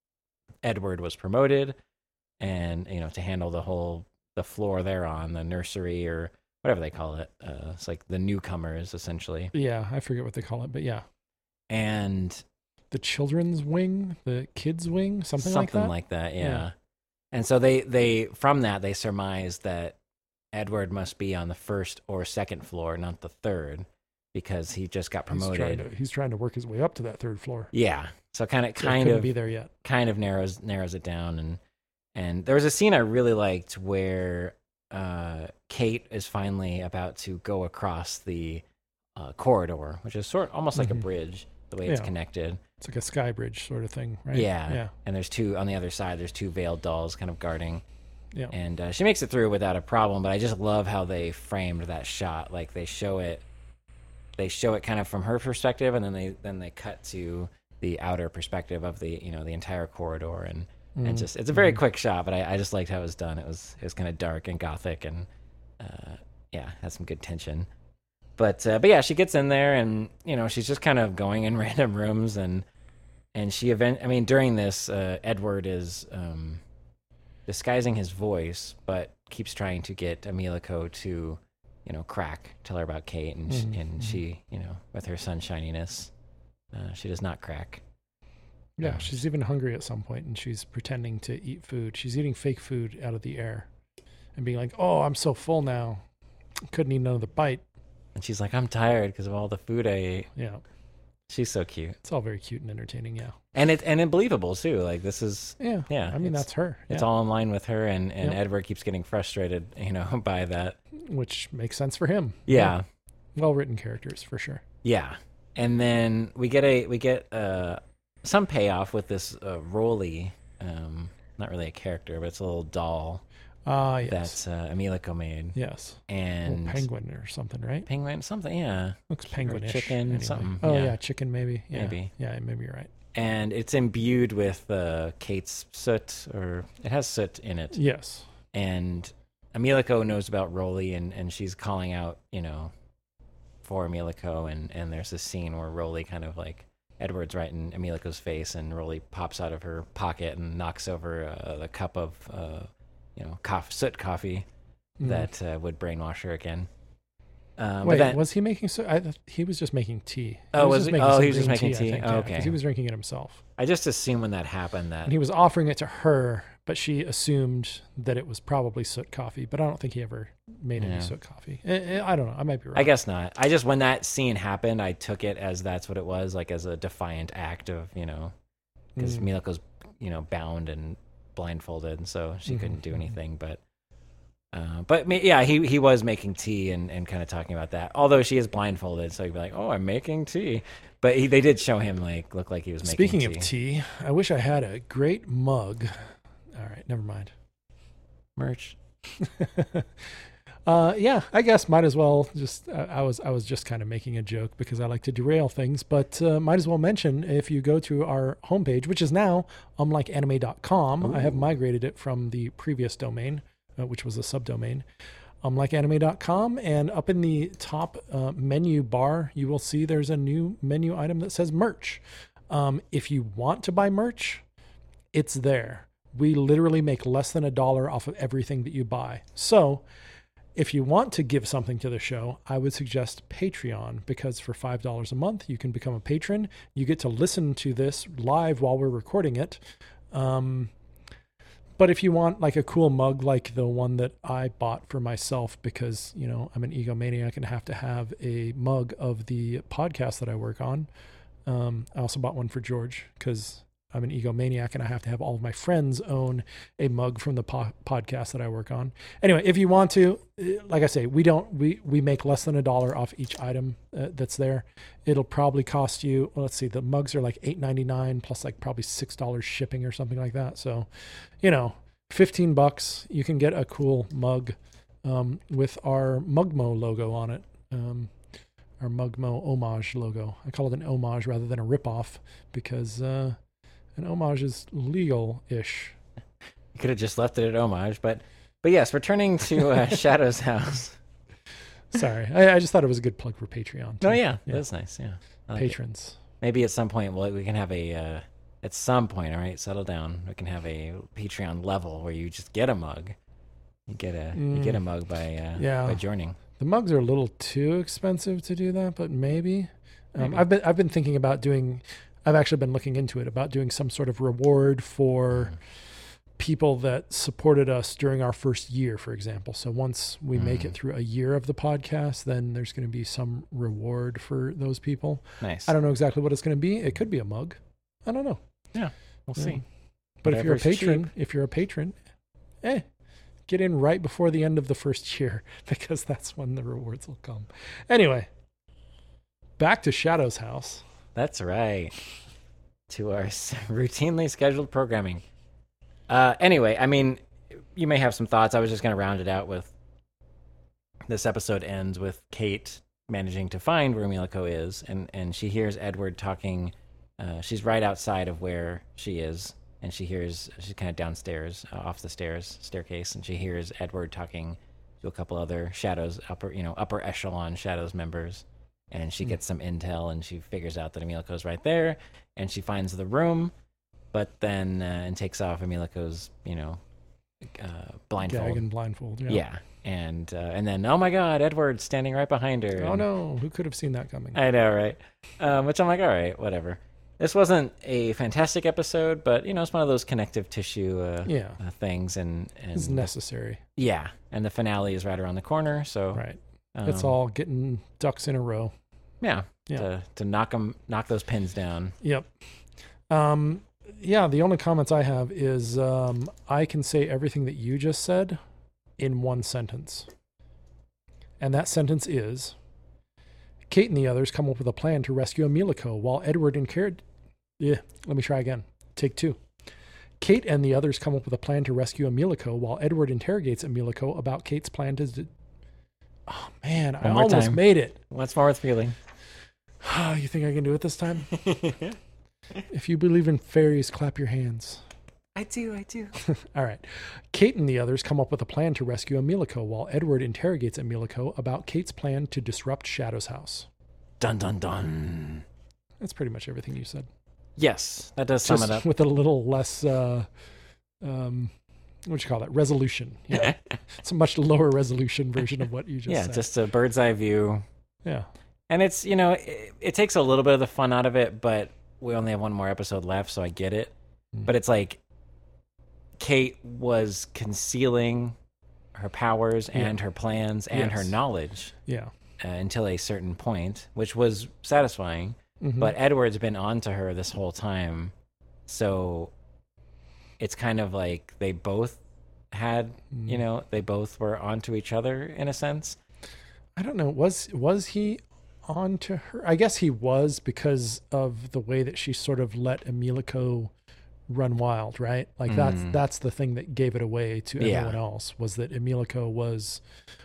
Edward was promoted, and, you know, to handle the whole the floor they're on, the nursery or whatever they call it. Uh, it's like the newcomers, essentially. Yeah, I forget what they call it, but yeah. And the children's wing, the kids' wing, something, something like that. Something like that, yeah. yeah. And so they, they, from that, they surmise that Edward must be on the first or second floor, not the third, because he just got promoted. He's trying to, he's trying to work his way up to that third floor. Yeah. So kind of, so kind of be there yet. Kind of narrows narrows it down, and and there was a scene I really liked where uh, Kate is finally about to go across the uh, corridor, which is sort almost like mm-hmm. a bridge, the way yeah. it's connected. It's like a sky bridge sort of thing, right? Yeah. Yeah. And there's two on the other side. There's two veiled dolls kind of guarding. Yeah. And uh, she makes it through without a problem. But I just love how they framed that shot. Like they show it, they show it kind of from her perspective, and then they then they cut to the outer perspective of the, you know, the entire corridor, and mm-hmm. and just it's a very mm-hmm. quick shot. But I, I just liked how it was done. It was it was kind of dark and gothic, and uh, yeah, had some good tension. But uh, but yeah, she gets in there, and you know she's just kind of going in random rooms, and and she event. I mean, during this, uh, Edward is um, disguising his voice, but keeps trying to get Emilico to, you know, crack, tell her about Kate, and Mm-hmm. sh- and she, you know, with her sunshininess, uh, she does not crack. Yeah, Um, she's even hungry at some point, and she's pretending to eat food. She's eating fake food out of the air, and being like, "Oh, I'm so full now, couldn't eat another bite." And she's like, I'm tired because of all the food I ate. Yeah, She's so cute, it's all very cute and entertaining. Yeah, and it and it believable too. Like this is, yeah, yeah. I mean, it's- that's her. It's yeah. all in line with her, and and Yep. Edward keeps getting frustrated, you know, by that. Which makes sense for him. Yeah. Well written characters for sure. Yeah, and then we get a we get uh, some payoff with this uh, Rolly, um, not really a character, but it's a little doll Ah, yes. that uh, Emilico made, Yes. and Little penguin or something, right? penguin, something, yeah, Looks Or penguinish. chicken, anyway. something. Oh yeah. yeah. chicken maybe. Yeah. Maybe. Yeah, maybe you're right. And it's imbued with uh, Kate's soot, or it has soot in it, Yes. and Emilico knows about Rolly, and, and she's calling out, you know, for Emilico, and, and there's this scene where Rolly kind of like, Edward's right in Emilico's face, and Rolly pops out of her pocket and knocks over uh, the cup of, uh, you know, cough, soot coffee Mm. that uh, would brainwash her again. Um, Wait, but then, was he making so? I, he was just making tea. He Oh, was just he- making oh, some he was just green making I tea? think, Oh, yeah, okay. 'cause he was drinking it himself, I just assume when that happened that and he was offering it to her, but she assumed that it was probably soot coffee. But I don't think he ever made any Yeah. soot coffee. Eh, eh, I don't know. I might be wrong. I guess not. I just, when that scene happened, I took it as that's what it was, like as a defiant act of, you know, because Mm. Milico's, you know, bound and blindfolded, and so she Mhm, couldn't do mhm. anything. But, uh, but ma- yeah, he he was making tea and, and kind of talking about that. Although she is blindfolded, so he'd be like, "Oh, I'm making tea," but he, they did show him like look like he was making. Speaking tea. of tea, I wish I had a great mug. All right, never mind. merch. uh, yeah, I guess might as well just. Uh, I was I was just kind of making a joke because I like to derail things, but uh, might as well mention if you go to our homepage, which is now unlike anime dot com. I have Ooh. migrated it from the previous domain, uh, which was a subdomain. unlike anime dot com, and up in the top uh, menu bar, you will see there's a new menu item that says merch. Um, if you want to buy merch, it's there. We literally make less than a dollar off of everything that you buy. So if you want to give something to the show, I would suggest Patreon, because for five dollars a month, you can become a patron. You get to listen to this live while we're recording it. Um, but if you want like a cool mug, like the one that I bought for myself, because, you know, I'm an egomaniac and have to have a mug of the podcast that I work on. Um, I also bought one for George because I'm an egomaniac and I have to have all of my friends own a mug from the po- podcast that I work on. Anyway, if you want to, eh, like I say, we don't, we, we make less than a dollar off each item uh, that's there. It'll probably cost you, well, let's see, the mugs are like eight ninety-nine plus like probably six dollars shipping or something like that. So, you know, fifteen bucks, you can get a cool mug um, with our Mugmo logo on it. Um, our Mugmo homage logo. I call it an homage rather than a ripoff because uh, an homage is legal-ish. You could have just left it at homage, but but yes, returning to uh, Shadow's house. Sorry, I, I just thought it was a good plug for Patreon. Oh too. yeah, Yeah. that's nice. Yeah, I like it. Patrons. Maybe at some point, well, we can have a. Uh, at some point, all right, settle down. We can have a Patreon level where you just get a mug. You get a you get a Mm. mug by uh, Yeah. by joining. The mugs are a little too expensive to do that, but maybe. Um, Maybe. I've been I've been thinking about doing. I've actually been looking into it about doing some sort of reward for people that supported us during our first year, for example. So once we make it Mm. through a year of the podcast, then there's going to be some reward for those people. Nice. I don't know exactly what it's going to be. It could be a mug. I don't know. We'll Yeah. see. But if you're a Whatever's patron, if you're a patron, eh, get in right before the end of the first year because that's when the rewards will come. Anyway, back to Shadow's house. That's right. To our s- routinely scheduled programming. Uh, anyway, I mean, you may have some thoughts. I was just going to round it out with this episode ends with Kate managing to find where Emilico is, and, and she hears Edward talking. Uh, she's right outside of where she is, and she hears, she's kind of downstairs, uh, off the stairs, staircase, and she hears Edward talking to a couple other Shadows upper, you know, upper echelon Shadows members, and she Hmm. gets some intel, and she figures out that Emilako's right there, and she finds the room, but then uh, and takes off Emilako's, you know, uh, blindfold. Gag and blindfold. Yeah. Yeah, and uh, and then oh my God, Edward's standing right behind her. Oh and- no, who could have seen that coming? I know, right? Um, which I'm like, all right, whatever. This wasn't a fantastic episode, but you know, it's one of those connective tissue uh, Yeah. uh, things, and and It's necessary. yeah, and the finale is right around the corner, so Right. um, It's all getting ducks in a row. yeah, Yeah. to to knock them, knock those pins down. Yep. Um, yeah, the only comments I have is um, I can say everything that you just said in one sentence. And that sentence is Kate and the others come up with a plan to rescue Emilico while Edward and Carrot. Yeah, let me try again. Take two. Kate and the others come up with a plan to rescue Emilico while Edward interrogates Emilico about Kate's plan to. D- oh, man, I One more almost time. made it. What's more worth feeling? You think I can do it this time? If you believe in fairies, clap your hands. I do, I do. All right. Kate and the others come up with a plan to rescue Emilico while Edward interrogates Emilico about Kate's plan to disrupt Shadow's house. Dun dun dun. That's pretty much everything you said. Yes, that does sum Just it up. with a little less, uh, um, what you call it? Resolution. Yeah. It's a much lower resolution version of what you just yeah, said. just a bird's eye view. Yeah. And it's, you know, it, it takes a little bit of the fun out of it, but we only have one more episode left, so I get it. Mm. But it's like Kate was concealing her powers Yeah. and her plans and her Yes. knowledge Yeah. uh, until a certain point, which was satisfying. Mhm. But Edward's been on to her this whole time. So it's kind of like they both had, you Mm. know, they both were onto each other in a sense. I don't know. Was was he on to her? I guess he was because of the way that she sort of let Emilico run wild, right? Like that's Mhm. that's the thing that gave it away to Yeah. everyone else was that Emilico was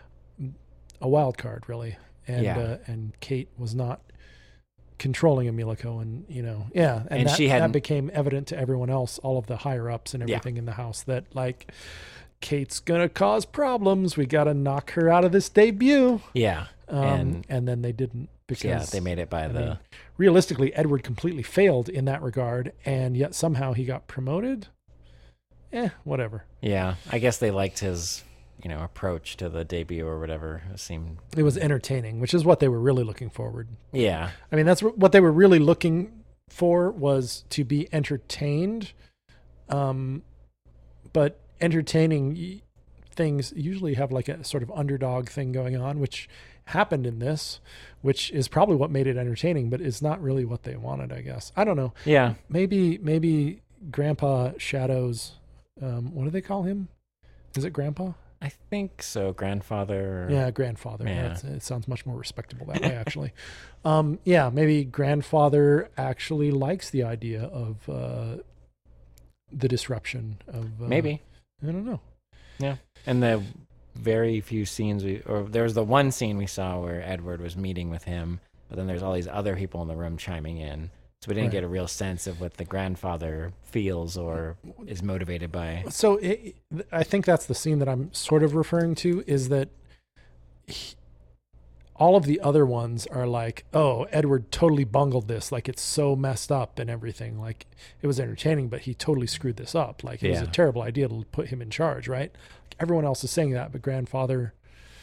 a wild card, really, and Yeah. uh, and Kate was not controlling Emilico, and you know, yeah, and, And that, she that hadn't- became evident to everyone else, all of the higher ups and Yeah. everything in the house, that like Kate's gonna cause problems. We got to knock her out of this debut. Yeah. Um, And- and, then they didn't because yeah, they made it by I the mean, realistically, Edward completely failed in that regard, and yet somehow he got promoted. Eh, whatever. Yeah, I guess they liked his, you know, approach to the debut or whatever. It seemed, It was entertaining, which is what they were really looking forward. yeah, I mean, that's wh- what they were really looking for, was to be entertained. Um, but entertaining y- things usually have like a sort of underdog thing going on, which happened in this, which is probably what made it entertaining, but it's not really what they wanted, I guess. I don't know. yeah, Maybe, maybe Grandpa Shadows, um, what do they call him? Is it Grandpa? I think so. Grandfather, Yeah, grandfather. Yeah. That's, it sounds much more respectable that way, actually. um, yeah, maybe grandfather actually likes the idea of uh, the disruption of. Uh, maybe. I don't know. And the very few scenes we, or there was the one scene we saw where Edward was meeting with him, but then there's all these other people in the room chiming in, so we didn't Right. get a real sense of what the grandfather feels or is motivated by. So it, I think that's the scene that I'm sort of referring to, is that he, all of the other ones are like, oh, Edward totally bungled this. Like, it's so messed up and everything. Like, it was entertaining, but he totally screwed this up. Like, it was a Yeah. terrible idea to put him in charge, right? Like, everyone else is saying that, but grandfather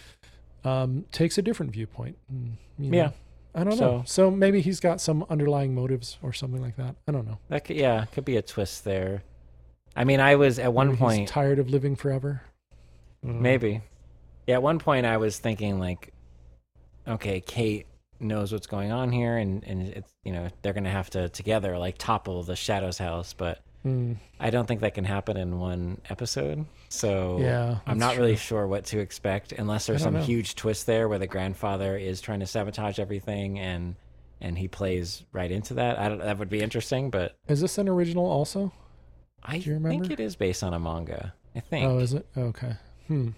um, takes a different viewpoint. And, you know, Yeah. I don't know. So- So maybe he's got some underlying motives or something like that. I don't know. That could, yeah, could be a twist there. I mean, I was at one Maybe he's point, tired of living forever. I don't know. maybe. Yeah, at one point I was thinking like, okay, Kate knows what's going on here, and and it's, you know, they're gonna have to together like topple the Shadows house, but Mm, I don't think that can happen in one episode. So yeah. I'm that's not really true. sure what to expect unless there's I don't some know. huge twist there where the grandfather is trying to sabotage everything and and he plays right into that. I don't, that would be interesting, but Is this an original also? I Do you think remember? it is based on a manga. I think. Oh, is it? Okay. Hmm.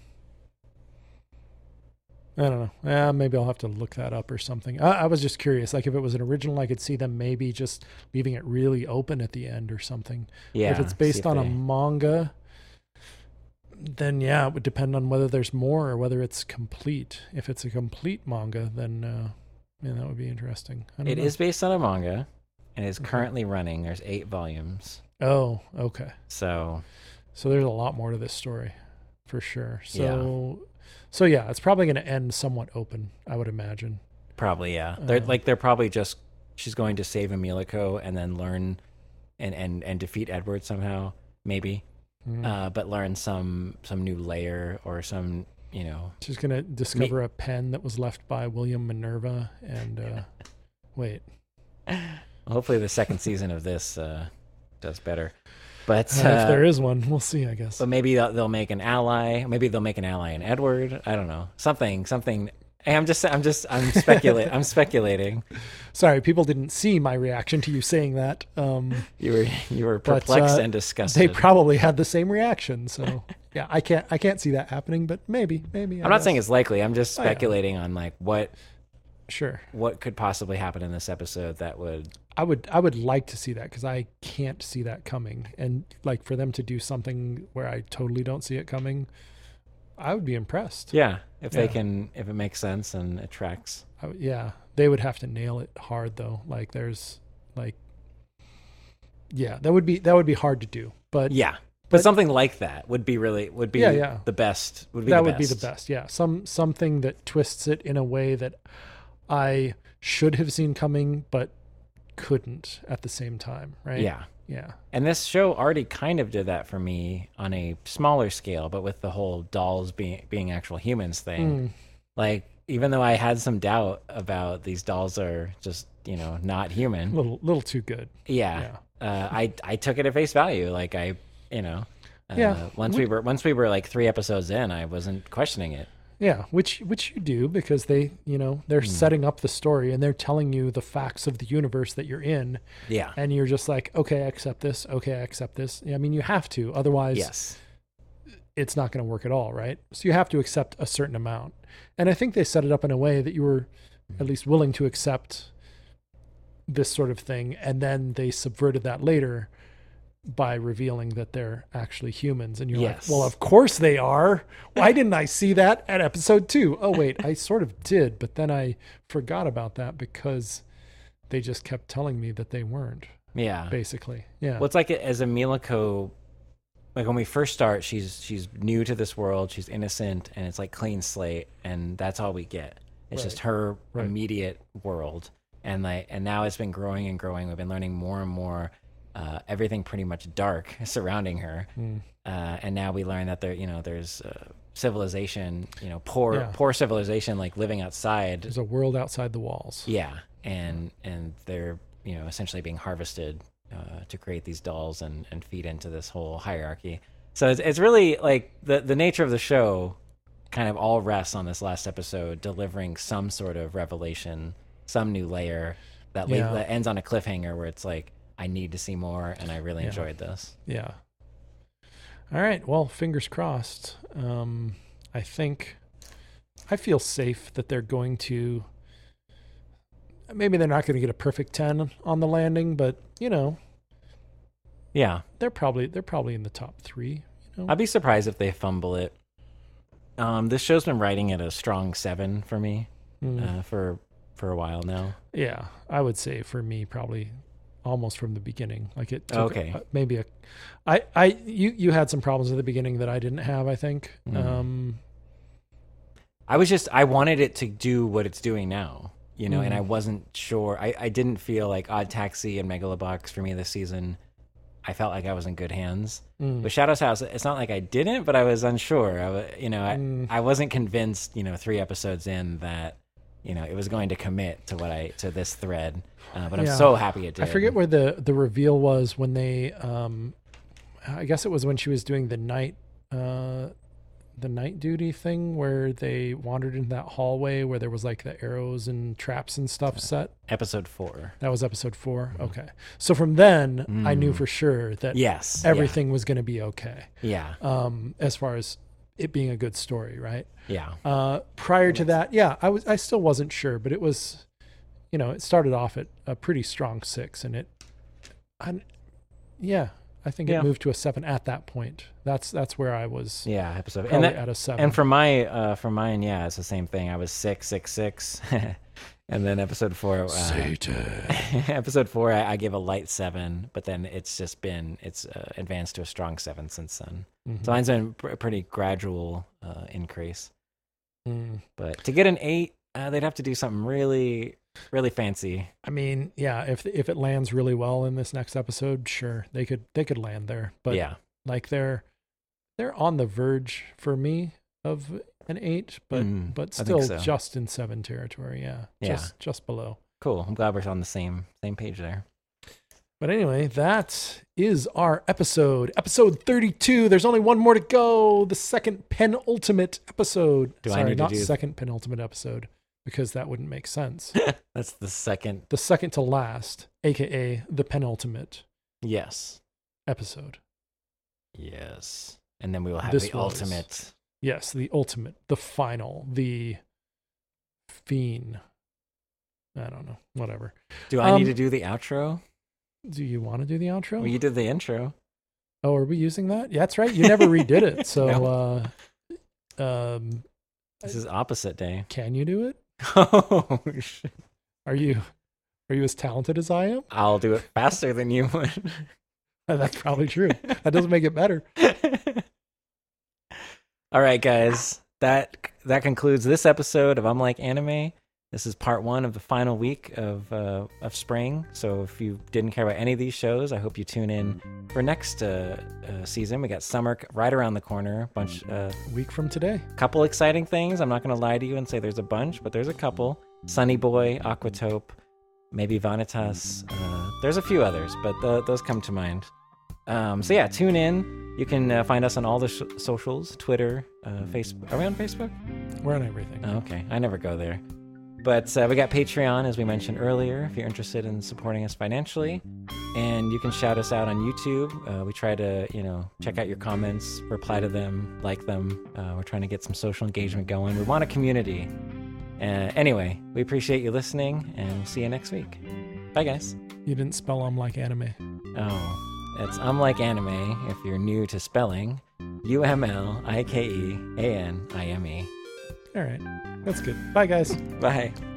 I don't know. Yeah, maybe I'll have to look that up or something. I, I was just curious. Like, if it was an original, I could see them maybe just leaving it really open at the end or something. yeah. If it's see based if on a they- manga, then yeah, it would depend on whether there's more or whether it's complete. If it's a complete manga, then uh, yeah, that would be interesting. I don't It know. is based on a manga, and is Okay. currently running. There's eight volumes, Oh, okay. so So there's a lot more to this story, for sure. So, so yeah, it's probably going to end somewhat open, I would imagine. probably yeah. They're Uh, like they're probably just she's going to save Emilico and then learn and and and defeat Edward somehow, maybe. Mm. Uh, but learn some some new layer or some you know She's going to discover a pen that was left by William Minerva, and uh, wait, hopefully the second season of this uh, does better. But uh, uh, if there is one, we'll see. I guess. but maybe they'll, they'll make an ally. Maybe they'll make an ally in Edward. I don't know. Something something. Hey, I'm just I'm just I'm speculating. I'm speculating. Sorry, people didn't see my reaction to you saying that. Um, You were you were But, perplexed uh, and disgusted. they probably had the same reaction. So yeah, I can't I can't see that happening, but maybe maybe. I I'm not guess. saying it's likely. I'm just Oh, yeah. speculating on like what Sure. what could possibly happen in this episode that would. I would I would like to see that because I can't see that coming, and like for them to do something where I totally don't see it coming, I would be impressed. Yeah, if they Yeah. can, if it makes sense and it tracks. I would- yeah, they would have to nail it hard though. Like there's like, yeah, that would be that would be hard to do. But Yeah, but, But- something like that would be really would be Yeah, yeah. the best. Would be that the would be the best. best. Yeah, some something that twists it in a way that I should have seen coming, but couldn't at the same time. Right? Yeah, Yeah. and this show already kind of did that for me on a smaller scale, but with the whole dolls being being actual humans thing. Mm. Like, even though I had some doubt about these dolls are just you know not human. Little little too good. Yeah, uh, I I took it at face value. Like I, you know, uh, Yeah. Once we were once we were like three episodes in, I wasn't questioning it. Yeah, which which you do because they, you know, they're Hmm. setting up the story and they're telling you the facts of the universe that you're in, Yeah. and you're just like, okay, I accept this. Okay, I accept this. I mean, you have to, otherwise, Yes. it's not going to work at all, right? So you have to accept a certain amount, and I think they set it up in a way that you were at least willing to accept this sort of thing, and then they subverted that later by revealing that they're actually humans, and you're Yes. like, well, of course they are. Why didn't I see that at episode two? Oh wait, I sort of did, but then I forgot about that because they just kept telling me that they weren't, Yeah. basically. Yeah. Well, it's like as a Miliko, like when we first start, she's she's new to this world, she's innocent, and it's like clean slate, and that's all we get. It's just Right. her Right. immediate world, and like, and now it's been growing and growing. We've been learning more and more. Uh, everything pretty much dark surrounding her, Mm. uh, and now we learn that there, you know, there's uh, civilization, you know, poor Yeah. poor civilization, like living outside. There's a world outside the walls. Yeah, and and they're you know essentially being harvested uh, to create these dolls and, and feed into this whole hierarchy. So it's it's really like the the nature of the show kind of all rests on this last episode delivering some sort of revelation, some new layer that, la- Yeah. that ends on a cliffhanger where it's like I need to see more, and I really Yeah. enjoyed this. Yeah. All right. Well, fingers crossed. Um, I think I feel safe that they're going to. Maybe they're not going to get a perfect ten on the landing, but you know Yeah, they're probably they're probably in the top three. You know? I'd be surprised if they fumble it. Um, this show's been writing at a strong seven for me Mm. uh, for for a while now. Yeah, I would say for me probably almost from the beginning. Like it took Okay. a, maybe a. I I you you had some problems at the beginning that I didn't have. I think. Mhm. Um, I was just I wanted it to do what it's doing now, you know, and I Mhm. wasn't sure. I, I didn't feel like Odd Taxi and Megalobox for me this season. I felt like I was in good hands. mm. With Shadow's House, it's not like I didn't, but I was unsure. I, wa- you know, I, Mm. I wasn't convinced. You know, three episodes in that, you know, it was going to commit to what I to this thread. Uh, but I'm Yeah. so happy it did. I forget where the the reveal was when they um I guess it was when she was doing the night uh the night duty thing where they wandered into that hallway where there was like the arrows and traps and stuff set. Episode four. That was episode four. Okay. So from then I knew Mm. for sure that Yes. everything was going to be okay. Yeah. Um as far as it being a good story, right? Yeah. Uh, prior to that, yeah, I was I still wasn't sure, but it was, you know, it started off at a pretty strong six, and it, I, yeah, I think Yeah. it moved to a seven at that point. That's that's where I was. Yeah, episode Probably and that, at a seven. and for my uh for mine, yeah, it's the same thing. I was six, six, six, and then episode four. Uh, Satan. episode four, I, I gave a light seven, but then it's just been it's uh, advanced to a strong seven since then. Mhm. So mine's been a pretty gradual uh, increase. Mm. But to get an eight, uh, they'd have to do something really, really fancy. I mean, yeah, if if it lands really well in this next episode, sure, they could they could land there. But yeah, like they're they're on the verge for me of an eight, but Mm, but I think still so. just in seven territory. Yeah, Yeah. just just below. cool. I'm glad we're on the same same page there. But anyway, that is our episode. Episode thirty-two. There's only one more to go. The second penultimate episode. Do I Sorry, need to not do- second penultimate episode, because that wouldn't make sense. That's the second. The second to last, aka the penultimate Yes, episode. yes, and then we will have This the was- ultimate. Yes, the ultimate, the final, the fiend. I don't know. Whatever. Do I Um, need to do the outro? Do you want to do the outro? Well, you did the intro. Oh, are we using that? Yeah, that's right. You never redid it. So, uh, um, This is opposite day. can you do it? Oh, shit. Are you are you as talented as I am? I'll do it faster than you would. Uh, That's probably true. That doesn't make it better. All right, guys. That that concludes this episode of Unlike Anime. This is part one of the final week of uh, of spring. So if you didn't care about any of these shows, I hope you tune in for next uh, uh, season. We got summer c- right around the corner. Bunch, uh, A week from today. couple exciting things. I'm not going to lie to you and say there's a bunch, but there's a couple. Sunny Boy, Aquatope, maybe Vanitas. Uh, there's a few others, but th- those come to mind. Um, so yeah, tune in. You can uh, find us on all the sh- socials, Twitter, uh, Facebook. Are we on Facebook? We're on everything. Oh, okay, I never go there. But uh, we got Patreon, as we mentioned earlier, if you're interested in supporting us financially. And you can shout us out on YouTube. Uh, we try to, you know, check out your comments, reply to them, like them. Uh, we're trying to get some social engagement going. We want a community. Uh, anyway, we appreciate you listening, and we'll see you next week. Bye, guys. You didn't spell them like anime. Oh, it's Unlike Anime if you're new to spelling. U M L I K E A N I M E. All right. That's good. Bye, guys. Bye.